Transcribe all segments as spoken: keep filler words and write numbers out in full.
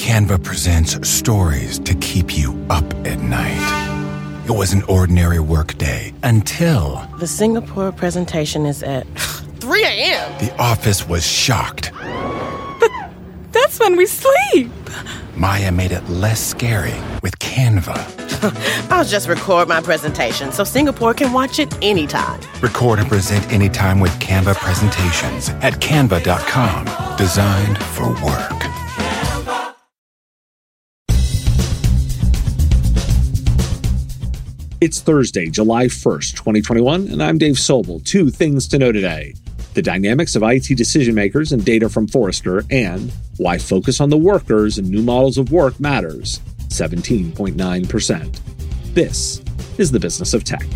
Canva presents stories to keep you up at night. It was an ordinary workday until... The Singapore presentation is at three a.m. The office was shocked. But that's when we sleep. Maya made it less scary with Canva. I'll just record my presentation so Singapore can watch it anytime. Record and present anytime with Canva presentations at canva dot com. Designed for work. It's Thursday, July first, twenty twenty-one, and I'm Dave Sobel. Two things to know today: the dynamics of I T decision makers and data from Forrester, and why focus on the workers and new models of work matters. seventeen point nine percent. This is the business of tech.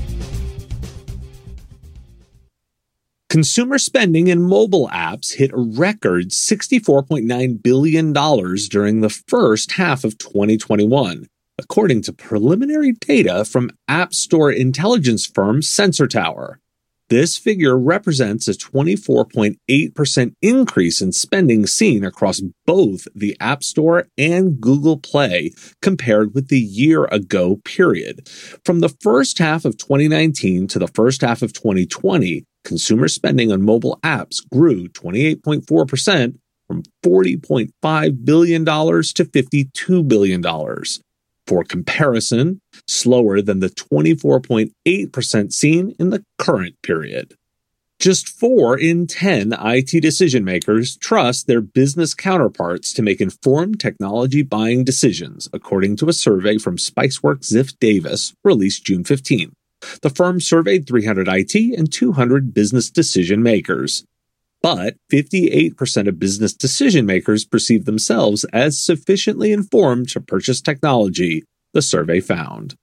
Consumer spending in mobile apps hit a record sixty-four point nine billion dollars during the first half of twenty twenty-one, according to preliminary data from App Store intelligence firm Sensor Tower. This figure represents a twenty-four point eight percent increase in spending seen across both the App Store and Google Play compared with the year-ago period. From the first half of twenty nineteen to the first half of twenty twenty, consumer spending on mobile apps grew twenty-eight point four percent from forty point five billion dollars to fifty-two billion dollars. For comparison, slower than the twenty-four point eight percent seen in the current period. Just four in ten I T decision makers trust their business counterparts to make informed technology buying decisions, according to a survey from Spiceworks Ziff Davis, released June fifteenth. The firm surveyed three hundred I T and two hundred business decision makers. But fifty-eight percent of business decision makers perceive themselves as sufficiently informed to purchase technology, the survey found.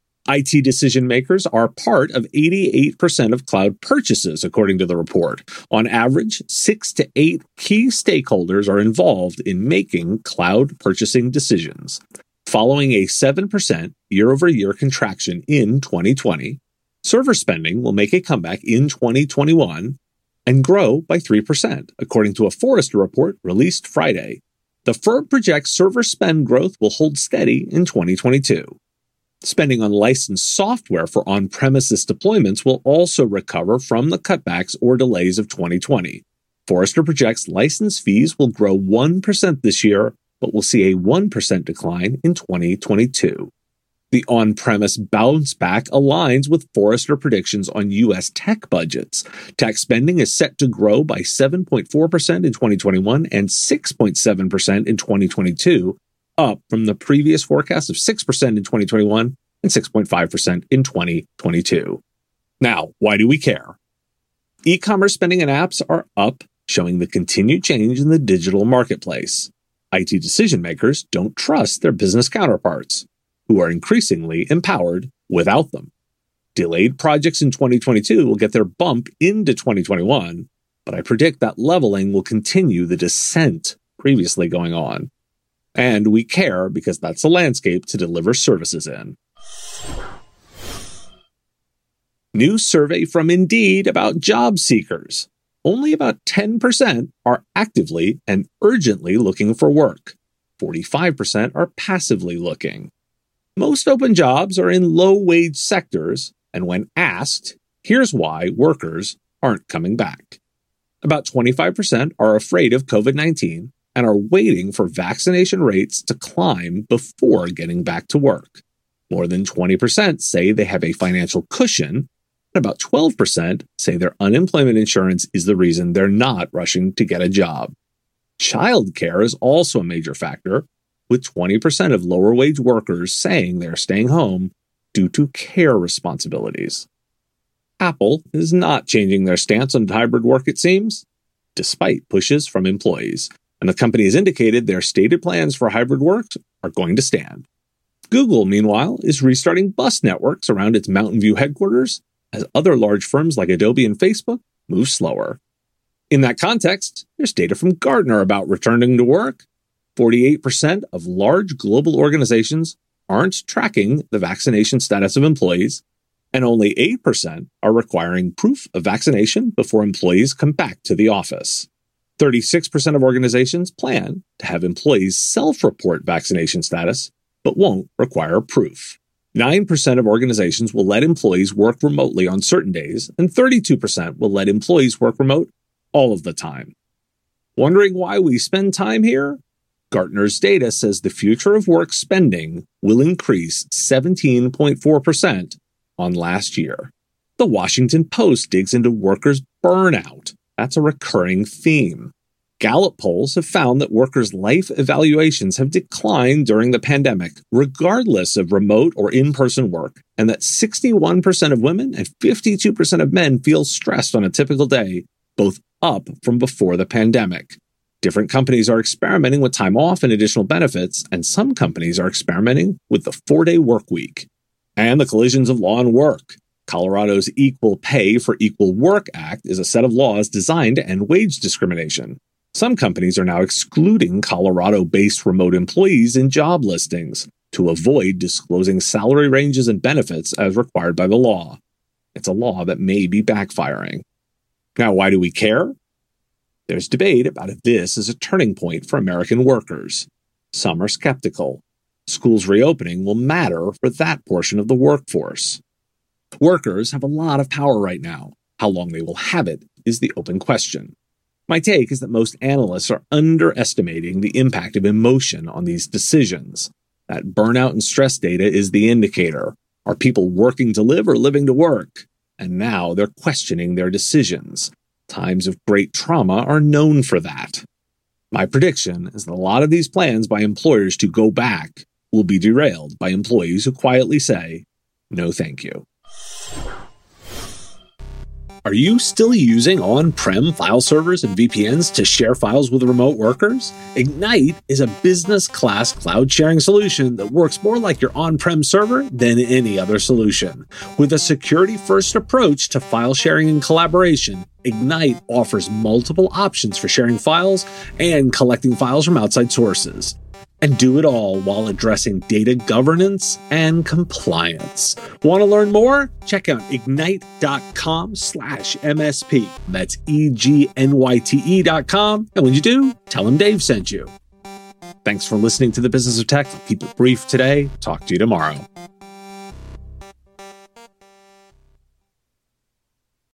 I T decision makers are part of eighty-eight percent of cloud purchases, according to the report. On average, six to eight key stakeholders are involved in making cloud purchasing decisions. Following a seven percent year-over-year contraction in twenty twenty, server spending will make a comeback in twenty twenty-one, and grow by three percent, according to a Forrester report released Friday. The firm projects server spend growth will hold steady in twenty twenty-two. Spending on licensed software for on-premises deployments will also recover from the cutbacks or delays of twenty twenty. Forrester projects license fees will grow one percent this year, but will see a one percent decline in twenty twenty-two. The on-premise bounce back aligns with Forrester predictions on U S tech budgets. Tech spending is set to grow by seven point four percent in twenty twenty-one and six point seven percent in twenty twenty-two, up from the previous forecast of six percent in twenty twenty-one and six point five percent in twenty twenty-two. Now, why do we care? E-commerce spending and apps are up, showing the continued change in the digital marketplace. I T decision makers don't trust their business counterparts, who are increasingly empowered without them. Delayed projects in twenty twenty-two will get their bump into twenty twenty-one, but I predict that leveling will continue the descent previously going on. And we care because that's the landscape to deliver services in. New survey from Indeed about job seekers. Only about ten percent are actively and urgently looking for work. forty-five percent are passively looking. Most open jobs are in low-wage sectors, and when asked, here's why workers aren't coming back. About twenty-five percent are afraid of covid nineteen and are waiting for vaccination rates to climb before getting back to work. More than twenty percent say they have a financial cushion, and about twelve percent say their unemployment insurance is the reason they're not rushing to get a job. Childcare is also a major factor, with twenty percent of lower-wage workers saying they're staying home due to care responsibilities. Apple is not changing their stance on hybrid work, it seems, despite pushes from employees, and the company has indicated their stated plans for hybrid work are going to stand. Google, meanwhile, is restarting bus networks around its Mountain View headquarters as other large firms like Adobe and Facebook move slower. In that context, there's data from Gartner about returning to work. forty-eight percent of large global organizations aren't tracking the vaccination status of employees, and only eight percent are requiring proof of vaccination before employees come back to the office. thirty-six percent of organizations plan to have employees self-report vaccination status, but won't require proof. nine percent of organizations will let employees work remotely on certain days, and thirty-two percent will let employees work remote all of the time. Wondering why we spend time here? Gartner's data says the future of work spending will increase seventeen point four percent on last year. The Washington Post digs into workers' burnout. That's a recurring theme. Gallup polls have found that workers' life evaluations have declined during the pandemic, regardless of remote or in-person work, and that sixty-one percent of women and fifty-two percent of men feel stressed on a typical day, both up from before the pandemic. Different companies are experimenting with time off and additional benefits, and some companies are experimenting with the four-day work week. And the collisions of law and work. Colorado's Equal Pay for Equal Work Act is a set of laws designed to end wage discrimination. Some companies are now excluding Colorado-based remote employees in job listings to avoid disclosing salary ranges and benefits as required by the law. It's a law that may be backfiring. Now, why do we care? There's debate about if this is a turning point for American workers. Some are skeptical. Schools reopening will matter for that portion of the workforce. Workers have a lot of power right now. How long they will have it is the open question. My take is that most analysts are underestimating the impact of emotion on these decisions. That burnout and stress data is the indicator. Are people working to live or living to work? And now they're questioning their decisions. Times of great trauma are known for that. My prediction is that a lot of these plans by employers to go back will be derailed by employees who quietly say, no thank you. Are you still using on-prem file servers and V P Ns to share files with remote workers? Ignite is a business-class cloud sharing solution that works more like your on-prem server than any other solution. With a security-first approach to file sharing and collaboration, Ignite offers multiple options for sharing files and collecting files from outside sources. And do it all while addressing data governance and compliance. Want to learn more? Check out ignite.com slash MSP. That's E-G-N-Y-T-E dot com. And when you do, tell them Dave sent you. Thanks for listening to The Business of Tech. Keep it brief today. Talk to you tomorrow.